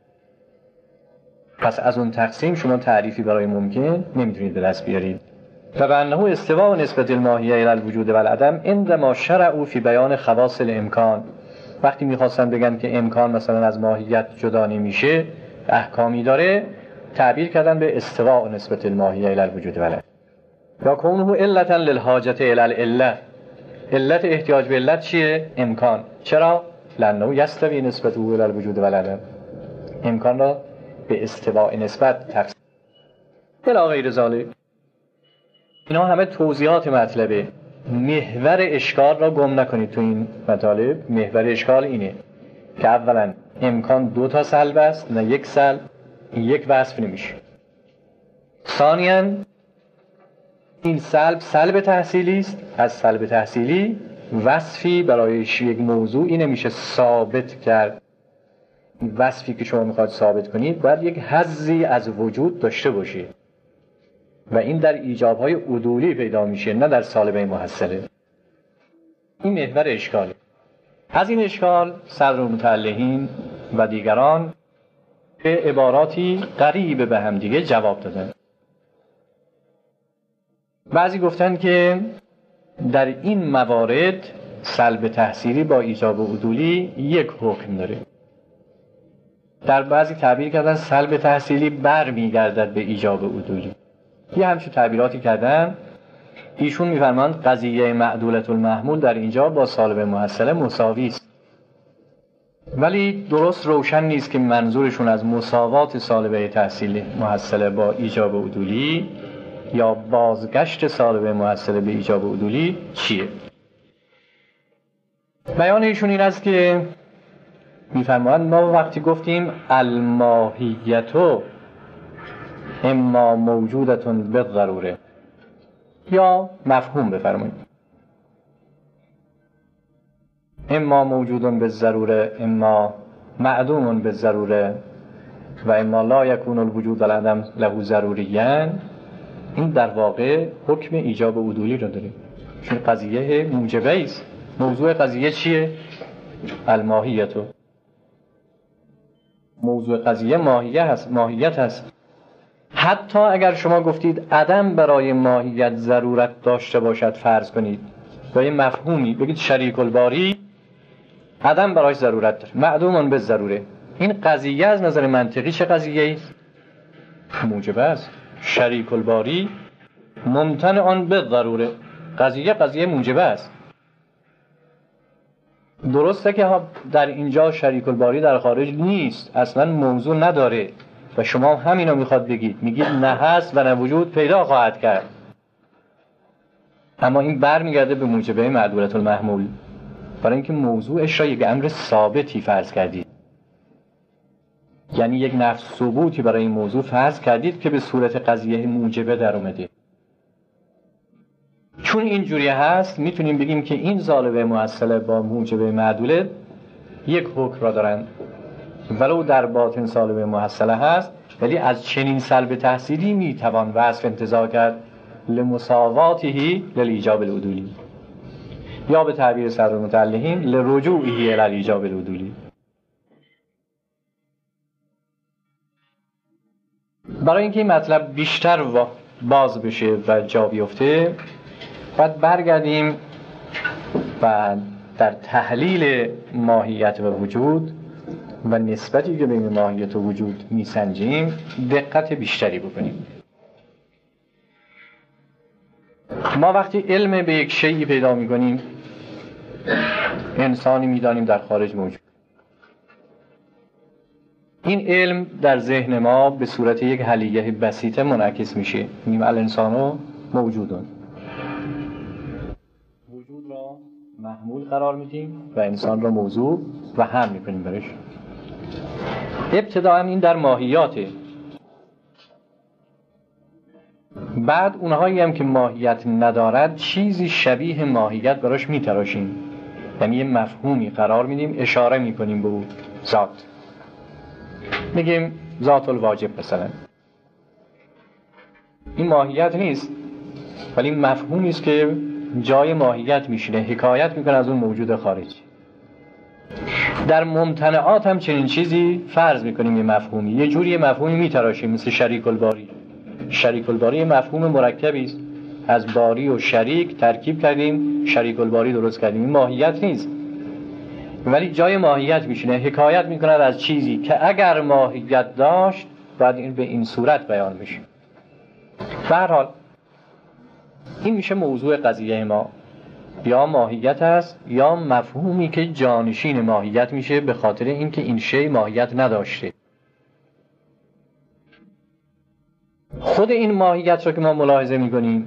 Speaker 1: پس از اون تقسیم شما تعریفی برای ممکن نمیتونید به دست بیارید. فبانه استواء نسبت الماهیه الی الوجود والعدم عندما شرعوا فی بیان خواص الامکان. وقتی میخواستن بگن که امکان مثلا از ماهیت جدا نمیشه، احکامی داره، تعبیر کردن به استواء نسبت الماهیه الی الوجود والعدم. یا کونه علتا للحاجت الی العله. علت احتیاج به علت چیه؟ امکان. چرا؟ لانه یستوی نسبته الی الوجود والعدم. امکان را به استواء نسبت تفسیر. الی غیر ذلک. اینا همه توضیحات مطلبه. محور اشکال را گم نکنید تو این مطالب. محور اشکال اینه که اولا امکان دو تا سلب است، نه یک سلب. این یک وصف نمیشه. ثانیاً این سلب سلب تحصیلی است. از سلب تحصیلی وصفی برای یک موضوعی نمیشه ثابت کرد. این وصفی که شما میخواید ثابت کنید باید یک حظی از وجود داشته باشه و این در ایجابهای عدولی پیدا میشه، نه در سالبه محصله. این محور اشکاله. از این اشکال صدر متعلقین و دیگران به عباراتی قریب به هم دیگه جواب دادن. بعضی گفتن که در این موارد سلب تحصیلی با ایجاب عدولی یک حکم داره. در بعضی تعبیر کردن سلب تحصیلی بر میگردد به ایجاب عدولی. یه همچون تعبیراتی کردن. ایشون میفرماند قضیه معدولت المحمول در اینجا با سالب محصله مساوی است، ولی درست روشن نیست که منظورشون از مساوات سالبه تحصیلی محصله با ایجاب عدولی یا بازگشت سالبه محصله به ایجاب عدولی چیه. بیان ایشون این است که میفرماند ما وقتی گفتیم الماهیتو اما موجودتون به ضروره، یا مفهوم بفرمایید اما موجودون به ضروره، اما معدومون به ضروره و اما لا یکون الوجود والعدم له ضروریان. این در واقع حکم ایجاب عدولی رو داره، چون قضیه موجبه است. موضوع قضیه چیه؟ الماهیتو. موضوع قضیه ماهیت هست، ماهیت هست. حتی اگر شما گفتید عدم برای ماهیت ضرورت داشته باشد، فرض کنید با یه مفهومی بگید شریک الباری عدم برایش ضرورت داره، معدومون به ضروره، این قضیه از نظر منطقی چه قضیه است؟ موجبه است. شریک الباری ممتنع آن به ضروره، قضیه قضیه موجبه است. درسته که در اینجا شریک الباری در خارج نیست، اصلا موضوع نداره و شما همینو میخواد بگید، میگید نه هست و نه وجود پیدا خواهد کرد، اما این برمیگرده به موجبه معدولة المحمول، برای اینکه موضوعش را یک امر ثابتی فرض کردید، یعنی یک نفس ثبوتی برای این موضوع فرض کردید که به صورت قضیه موجبه در اومده. چون اینجوری هست میتونیم بگیم که این ظالبه موصله با موجبه معدوله یک حکم را دارند، ولو در باطن ظالبه موصله هست، ولی از چنین سلب تحصیلی میتوان وصف انتزاع کرد لمساواته للایجاب العدولی، یا به تعبیر صدر المتعلقین لرجوعه الی الایجاب العدولی. برای اینکه این مطلب بیشتر باز بشه و جا بیفته باید برگردیم و در تحلیل ماهیت و وجود و نسبتی که بین ماهیت و وجود میسنجیم دقت بیشتری بکنیم. ما وقتی علم به یک شیئی پیدا میکنیم، انسانی میدانیم در خارج موجود، این علم در ذهن ما به صورت یک حلیه بسیطه منعکس میشه، میگیم الانسانو موجودون، وجود را محمول قرار میدیم و انسان را موضوع و هم میکنیم برش. ابتداء این در ماهیاته، بعد اونهایی هم که ماهیت ندارد چیزی شبیه ماهیت براش میتراشیم، یعنی یه مفهومی قرار میدیم، اشاره میکنیم به اون ذات، میگیم ذات الواجب مثلا. این ماهیت نیست ولی مفهومی است که جای ماهیت میشینه، حکایت میکنه از اون موجود خارجی. در ممتنعات هم چنین چیزی فرض میکنیم، یه مفهومی یه جوری مفهومی میتراشیم، مثل شریک الباری. شریک الباری مفهوم مرکبی است، از باری و شریک ترکیب کردیم شریک الباری درست کردیم. این ماهیت نیست ولی جای ماهیت میشینه، حکایت میکنه از چیزی که اگر ماهیت داشت باید این به این صورت بیان بشه. به هر حال این میشه موضوع قضیه ما، یا ماهیت است یا مفهومی که جانشین ماهیت میشه به خاطر اینکه این شی ماهیت نداشته. خود این ماهیت رو که ما ملاحظه میکنیم،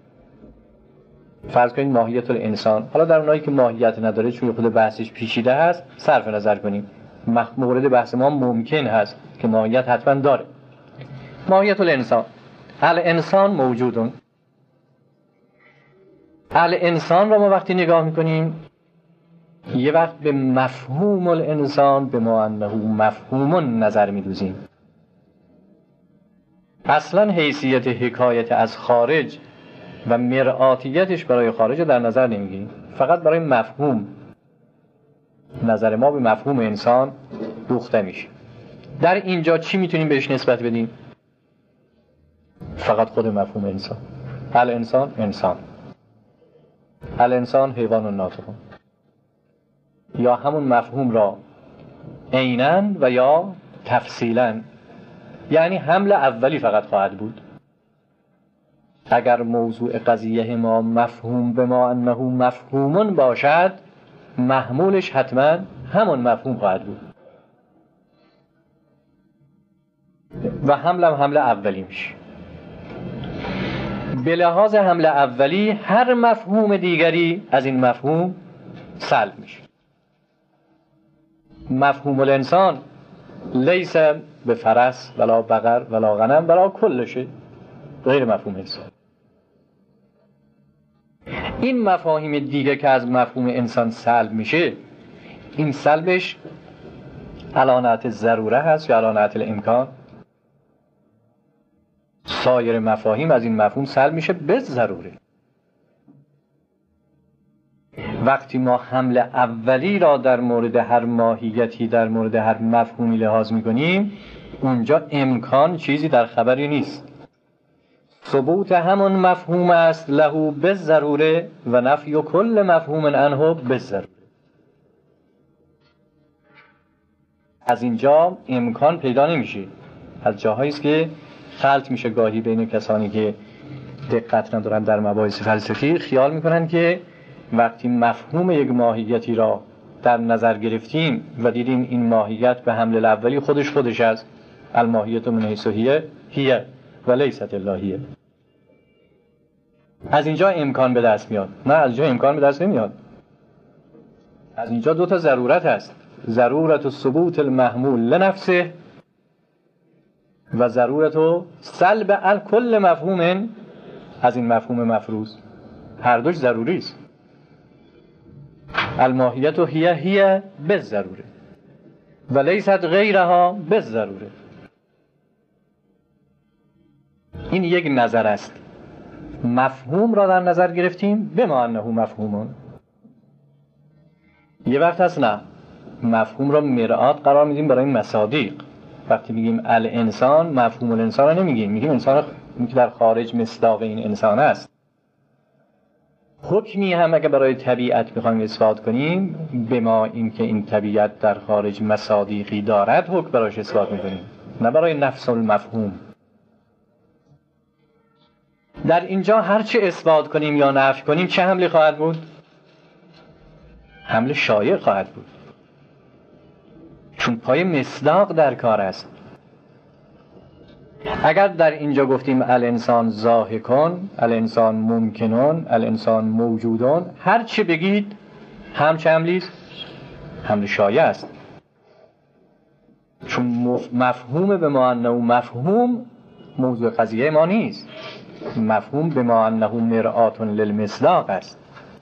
Speaker 1: فرض کنید ماهیت الانسان، حالا در اونایی که ماهیت نداره چون خود بحثش پیچیده هست صرف نظر کنیم، مورد بحث ما ممکن هست که ماهیت حتما داره. ماهیت الانسان، الانسان موجودون. الانسان رو ما وقتی نگاه میکنیم یه وقت به مفهوم الانسان به ما انه مفهوم نظر میدوزیم. اصلا حیثیت حکایت از خارج و مرآتیتش برای خارج در نظر نمیگیریم، فقط برای مفهوم نظر ما به مفهوم انسان دوخته میشه. در اینجا چی میتونیم بهش نسبت بدیم؟ فقط خود مفهوم انسان. الانسان انسان، الانسان حیوان و ناطقون، یا همون مفهوم را عیناً و یا تفصیلاً، یعنی حمل اولی فقط خواهد بود. اگر موضوع قضیه ما مفهوم به ما انه مفهومون باشد، محمولش حتما همون مفهوم خواهد بود و حمل هم حمل اولی میشه. به لحاظ حمل اولی هر مفهوم دیگری از این مفهوم سلب میشه. مفهوم الانسان لیس به فرس ولا بقر ولا غنم برای کلشه، غیر مفهوم انسان. این مفاهیم دیگه که از مفهوم انسان سلب میشه، این سلبش علانات ضروره هست یا علانات الامکان؟ سایر مفاهیم از این مفهوم سلب میشه به ضروره. وقتی ما حمل اولی را در مورد هر ماهیتی، در مورد هر مفهومی لحاظ میکنیم، اونجا امکان چیزی در خبری نیست. ثبوت همون مفهوم است له به ضروره و نفی کل مفهوم عنه به ضروره. از اینجا امکان پیدا نمیشه. از جاهایی است که خلط میشه گاهی بین کسانی که دقت ندارن در مباحث فلسفی، خیال میکنن که وقتی مفهوم یک ماهیتی را در نظر گرفتیم و دیدیم این ماهیت به حمل اولی خودش خودش است، الماهیت من حیث هی هی و لیست الا هی، از اینجا امکان به دست میاد. نه، از اینجا امکان به دست نمیاد. از اینجا دو تا ضرورت هست: ضرورت ثبوت المحمول لنفسه و ضرورت سلب الکل مفهوم از این مفهوم مفروض. هر دوش ضروری است. الماهیت هی هی به ضروره و لیست غیرها به ضروره. این یک نظر است. مفهوم را در نظر گرفتیم بما انه مفهومون. یه وقت هست نه، مفهوم را مرآت قرار میدیم برای مصادیق. وقتی میگیم الانسان، مفهوم الانسان را نمیگیم، میگیم انسان که در خارج مصداق این انسان است. حکمی هم اگه برای طبیعت میخوایم اثبات کنیم، به ما این که این طبیعت در خارج مصادیقی دارد حکم براش اثبات میکنیم، نه برای نفس المفهوم. در اینجا هر چه اثبات کنیم یا نفی کنیم چه حملی خواهد بود؟ حمل شایع خواهد بود، چون پای مصداق در کار است. اگر در اینجا گفتیم الانسان ضاحکون، الانسان ممکنون، الانسان موجودون، هر چه بگید هم چه حملی است؟ حمل شایع است. چون مفهوم به ما انه مفهوم موضوع قضیه ما نیست. مفهوم به ما انه مرآت للمصداق است.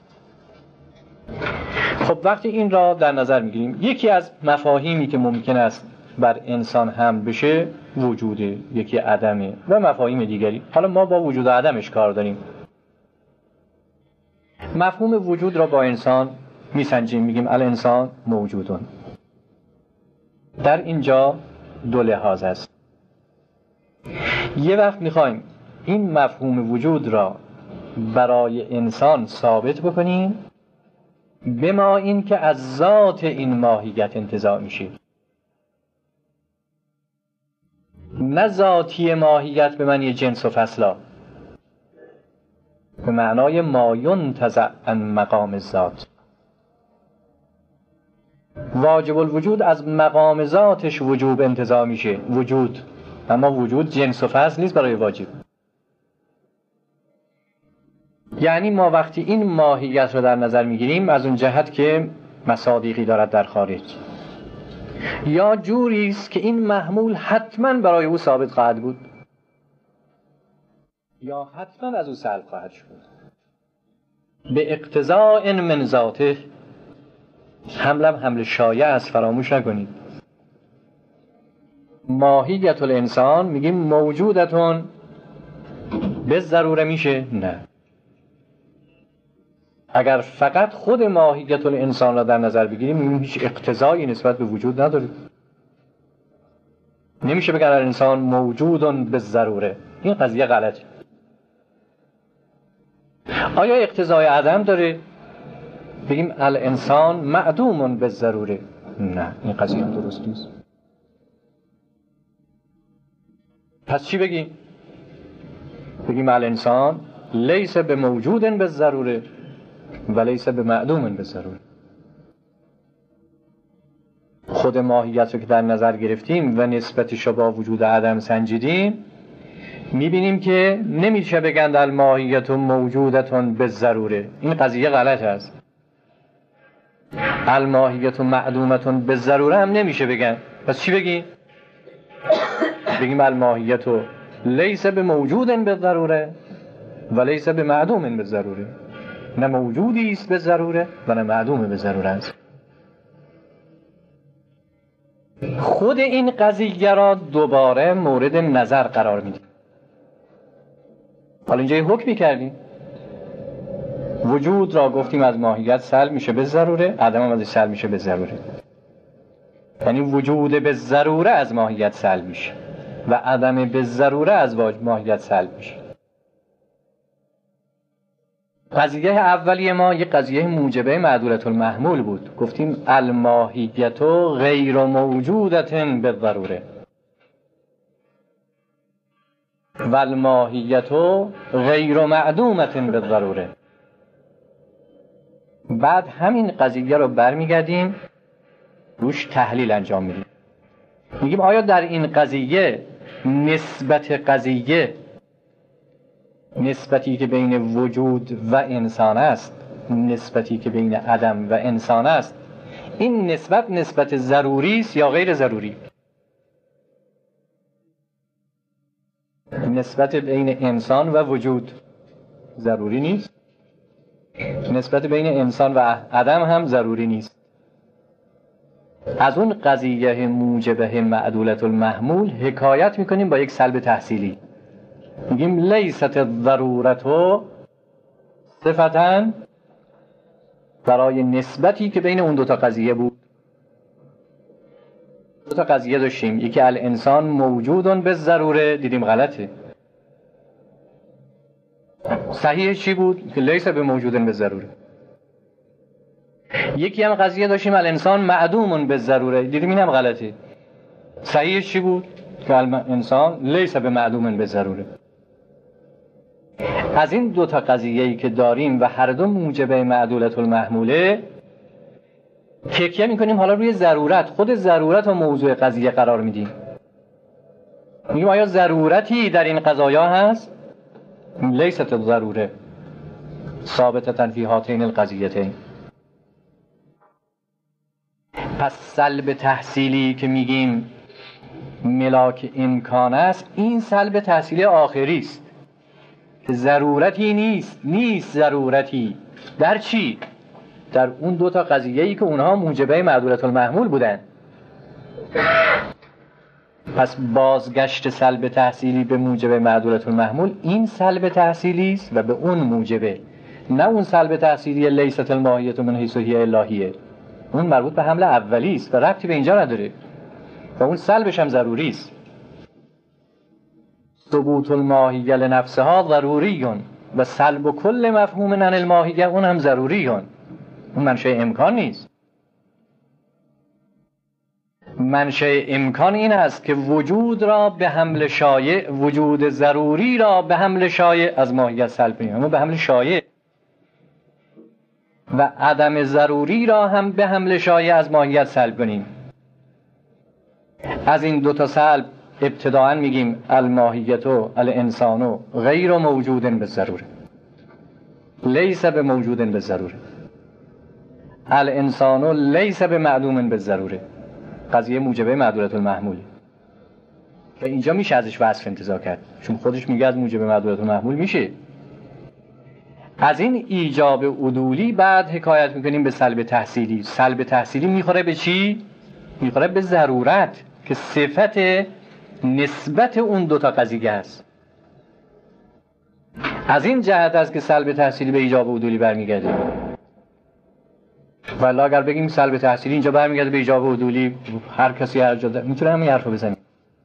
Speaker 1: خب وقتی این را در نظر میگیریم، یکی از مفاهیمی که ممکن است بر انسان هم بشه وجوده، یکی عدمه و مفاهیم دیگری. حالا ما با وجود و عدمش کار داریم. مفهوم وجود را با انسان میسنجیم، میگیم الانسان موجودون. در اینجا دو لحاظ است. یه وقت میخوایم این مفهوم وجود را برای انسان ثابت بکنیم به ما این که از ذات این ماهیت انتزاع میشه، نه ذاتی ماهیت به معنی جنس و فصلا، به معنای ما ینتزع عن مقام الذات. واجب الوجود از مقام ذاتش وجوب انتزاع میشه، وجود. اما وجود جنس و فصل نیست برای واجب. یعنی ما وقتی این ماهیت رو در نظر میگیریم از اون جهت که مصادیقی دارد در خارج، یا جوری است که این محمول حتما برای او ثابت خواهد بود یا حتما از او سلب خواهد شد به اقتضاء من ذاته. حملم حمل شایع است، فراموش نکنید. ماهیت الانسان میگیم موجودتون به ضروره میشه؟ نه. اگر فقط خود ماهیت الانسان را در نظر بگیریم میگیم هیچ اقتضایی نسبت به وجود نداره. نمیشه بگن الانسان موجودون به ضروره. این قضیه غلطه. آیا اقتضای عدم داره؟ بگیم الانسان معدومون به ضروره؟ نه، این قضیه هم درست نیست. پس چی بگیم؟ بگیم الانسان لیس به موجودن به ضروره و لیس به معدومن به ضروره. خود ماهیت رو که در نظر گرفتیم و نسبتش رو با وجود عدم سنجیدیم، میبینیم که نمیشه بگن الماهیت موجودتون به ضروره. این قضیه غلط است. الماهیت معدومتون به ضروره هم نمیشه بگن. پس چی بگیم؟ بگیم الماهیت لیس به موجودن به ضروره و لیس به معدومن به ضروره. نه موجودی است به ضروره و نه معدوم به ضروره است. خود این قضیه را دوباره مورد نظر قرار میدیم. حالا اینجا یه حکمی کردیم، وجود را گفتیم از ماهیت سلب میشه به ضروره، عدم هم ازش سلب میشه به ضروره. یعنی وجود به ضروره از ماهیت سلب میشه و عدم به ضروره از ماهیت سلب میشه. قضیه اولیه ما یک قضیه موجبه معدولة المحمول بود. گفتیم الماهیت غیر موجودة بالضروره و الماهیت غیر معدومة بالضروره. بعد همین قضیه رو برمیگردیم روش تحلیل انجام میدیم، میگیم آیا در این قضیه نسبت قضیه نسبتی که بین وجود و انسان است، نسبتی که بین عدم و انسان است، این نسبت نسبت ضروری است یا غیر ضروری؟ نسبت بین انسان و وجود ضروری نیست، نسبت بین انسان و عدم هم ضروری نیست. از اون قضیه موجبه معدولة المحمول حکایت میکنیم با یک سلب تحصیلی، میگیم لیست الضرورت صفتاً برای نسبتی که بین اون دوتا قضیه بود. دوتا قضیه داشتیم، یکی الانسان موجودون به ضروره، دیدیم غلطه. صحیح چی بود؟ که لیس به موجودن به ضروره. یکی هم قضیه داشتیم الانسان معدومون به ضروره، دیدیم اینم غلطه. صحیح چی بود؟ که الانسان لیس به معدومن به ضروره. از این دوتا قضیه‌ای که داریم و هر دو موجبه معدولة المحموله، تکیه میکنیم حالا روی ضرورت، خود ضرورت و موضوع قضیه قرار میدیم. میگیم آیا ضرورتی در این قضایا هست؟ لیست الضروره ثابتة فی هاتین القضیتین. پس سلب تحصیلی که میگیم ملاک امکان است، این سلب تحصیلی آخری است که ضرورتی نیست، نیست ضرورتی. در چی؟ در اون دو تا قضیه‌ای که اونها موجبه معدولة المحمول بودن. پس بازگشت سلب تحصیلی به موجبه معدولة المحمول، این سلب تحصیلی است و به اون موجبه، نه اون سلب تحصیلی لیست الماهیة من حیث هی الهیه، اون مربوط به حمل اولی است و ربطی به اینجا نداره و اون سلبش هم ضروری است. ثبوت الماهیه لنفسها ضروری و سلب کل مفهوم عن الماهیه اون هم ضروری، اون منشأ امکان نیست. منشأ امکان این است که وجود را به حمل شایع، وجود ضروری را به حمل شایع از ماهیت سلب کنیم، اما به حمل شایع، و عدم ضروری را هم به حمل شایع از ماهیت سلب کنیم. از این دو تا سلب ابتداءً میگیم الماهیت و الانسان غیر موجود به ضروره، لیس به موجود به ضروره. الانسان لیس به معدوم به ضروره، قضیه موجبه معدولة المحمول که اینجا میشه ازش وصف انتزاع کرد، چون خودش میگه از موجبه معدولة المحمول میشه. از این ایجاب عدولی بعد حکایت میکنیم به سلب تحصیلی. سلب تحصیلی میخوره به چی؟ میخوره به ضرورت که صفت نسبت اون دوتا قضیه است. از این جهت است که سلب تحصیلی به ایجاب عدولی برمیگرده. ولی اگر بگیم سلب تحصیلی اینجا برمیگرده به ایجاب عدولی، هر کسی هر جا میتونه همین حرفو بزنه.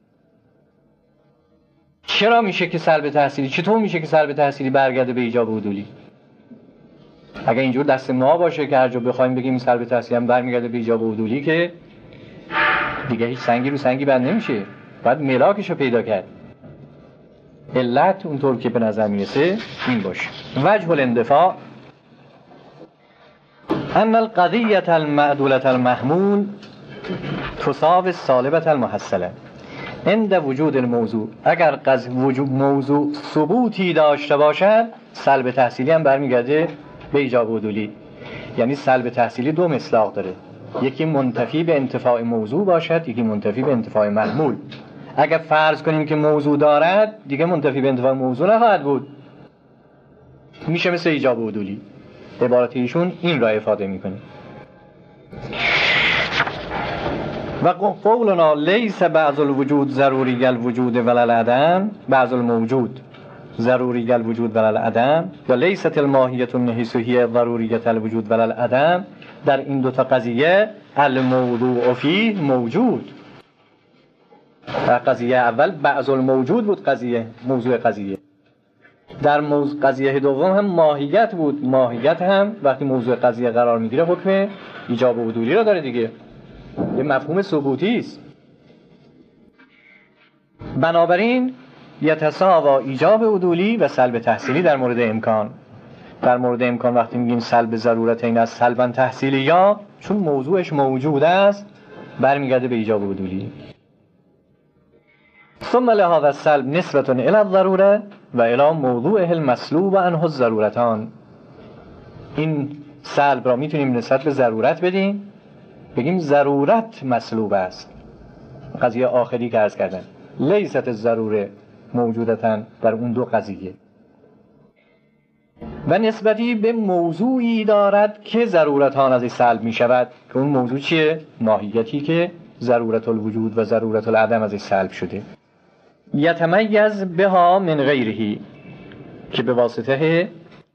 Speaker 1: چرا میشه که سلب تحصیلی، چطور میشه که سلب تحصیلی برگرده به ایجاب عدولی؟ اگر اینجور دست ما باشه که هر جا بخوایم بگیم سلب تحصیلی هم برمیگرده به ایجاب عدولی، که دیگه هیچ سنگی رو سنگی بند نمیشه، باید ملاکشو پیدا کرد. علت اونطور که به نظر میرسه این باشه. وجه الاندفاع ان القضیة المعدولة المحمول تساوی السالبة المحصلة عند وجود الموضوع. اگر قضیه وجود موضوع ثبوتی داشته باشد، سلب تحصیلی هم برمیگرده به ایجاب عدولی. یعنی سلب تحصیلی دو مصداق داره، یکی منتفی به انتفاع موضوع باشد، یکی منتفی به انتفاع محمول. اگر فرض کنیم که موضوع دارد، دیگه منتفی به انتفاع موضوع نخواهد بود، میشه مثل ایجاب عدولی. عبارت ایشون این را افاده میکنه. و قولنا لیس بعض الوجود ضروری الوجود ولا العدم بعض الموجود ضروری الوجود ولا العدم یا لیست الماهیت من حیث هی ضروریت الوجود ولا العدم، در این دو تا قضیه الموضوع فیه موجود. در قضیه اول بعض الموجود بود، قضیه موضوع قضیه. در موضوع قضیه دوم هم ماهیت بود. ماهیت هم وقتی موضوع قضیه قرار میگیره حکم ایجاب و عدولی را داره دیگه، یه مفهوم ثبوتی است. بنابراین یتساوا ایجاب عدولی و سلب تحصیلی در مورد امکان. در مورد امکان وقتی میگیم سلب ضرورت این از سلبا تحصیلی، یا چون موضوعش موجود است برمیگرده به ایجاب عدولی. ثم لهذا السلب نسبة الى الضروره و الى موضوعه المسلوب عنه الضرورتان. این سلب را میتونیم نسبت به ضرورت بدیم، بگیم ضرورت مسلوب است. قضیه آخری که عرض کردن لیست الضروره موجودتن در اون دو قضیه، و نسبتی به موضوعی دارد که ضرورتان از این سلب می شود، که اون موضوع چیه؟ ماهیتی که ضرورت الوجود و ضرورت العدم از این سلب شده. یتمیز بها من غیرهی، که به واسطه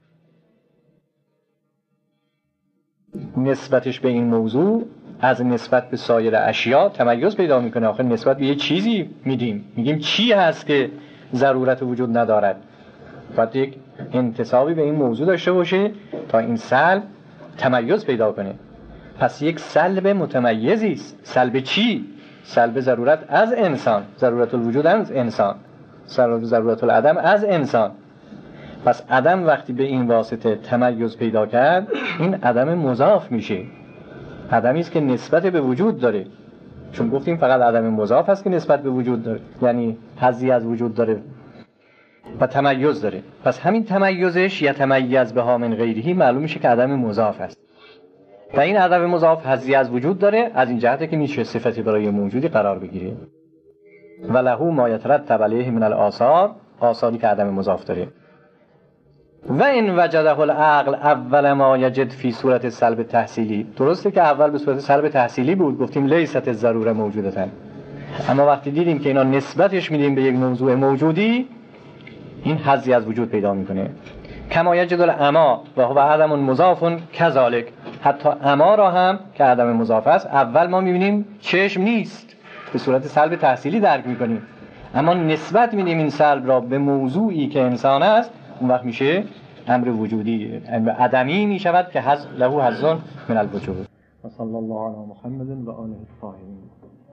Speaker 1: نسبتش به این موضوع از نسبت به سایر اشیاء تمیز پیدا میکنه. آخر نسبت به یه چیزی میدیم، میگیم چی هست که ضرورت وجود ندارد، باید یک انتسابی به این موضوع داشته باشه تا این سلب تمیز پیدا کنه. پس یک سلب متمیزی است. سلب چی؟ سلب ضرورت از انسان، ضرورت الوجود از انسان، ضرورت العدم از انسان. پس عدم وقتی به این واسطه تمیز پیدا کرد، این عدم مضاف میشه، عدمی است که نسبت به وجود داره. چون گفتیم فقط عدم مضاف هست که نسبت به وجود داره، یعنی حظی از وجود داره و تمیز داره. پس همین تمیزش یتمیز بها من غیرهی معلوم میشه که عدم مضاف است و این عدم مضاف حظی از وجود داره. از این جهته که میشه صفتی برای موجودی قرار بگیره. و له ما یترتب علیه من الاثار، آثاری که عدم مضاف داره. و این وجده العقل اول ما یجد فی صورت سلب تحصیلی، درسته که اول به صورت سلب تحصیلی بود، گفتیم لیست ضروره موجودتن، اما وقتی دیدیم که اینا نسبتش میدیم به یک موضوع موجودی، این حظی از وجود پیدا میکنه. کما یجد العما و هو عدم مضاف کذالک، حتی عما را هم که عدم مضاف است اول ما میبینیم چشم نیست، به صورت سلب تحصیلی درک میکنیم، اما نسبت میدیم این سلب را به موضوعی که انسان است، اون وقت میشه امر وجودی، امر عدمی میشود که حظ له حظ من الوجود. و صلی الله علی محمد و آله الطاهرین.